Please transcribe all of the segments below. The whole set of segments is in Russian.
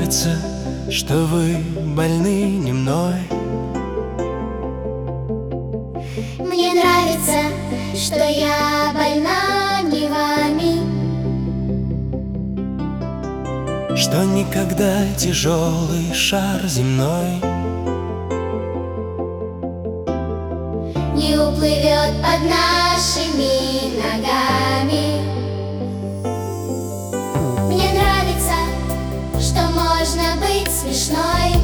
нравится, что вы больны не мной. Мне нравится, что я больна не вами, что никогда тяжелый шар земной не уплывет под нашими ногами. Мне нравится, что можно быть смешной,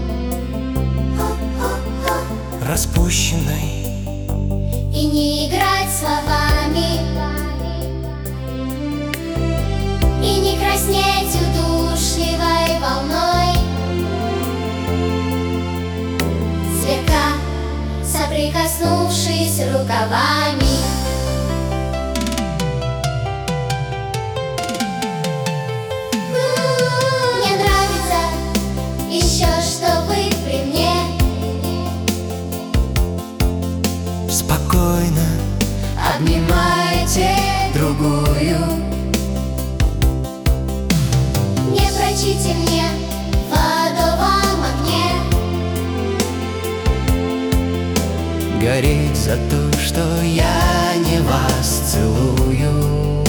распущенной, и не играть словами, и не краснеть удушливой волной. Слегка соприкоснувшись рукавами. Мне нравится еще, что вы при мне спокойно обнимаете другую. Не прочите мне в адовом огне гореть за то, что я не вас целую.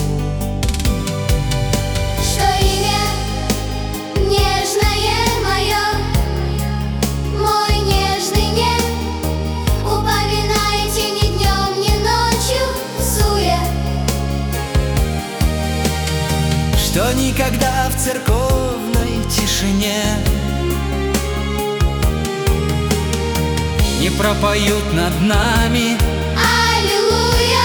что имя нежное мое, мой нежный не упоминайте ни днем, ни ночью, суе. Что никогда в церковной тишине не пропоют над нами Аллилуйя!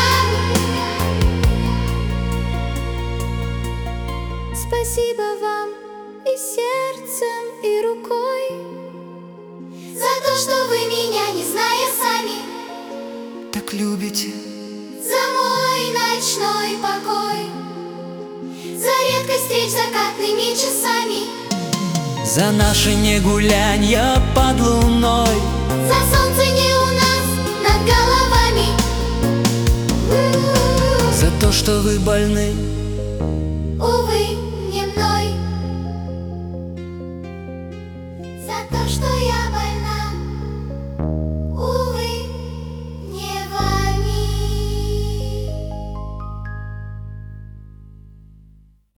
Спасибо вам и сердцем, и рукой за то, что вы меня, не зная сами, так любите. за мой ночной покой, за редкость встреч закатными часами, За наши негулянья под луной, за солнце не у нас над головами, за то, что вы больны. увы.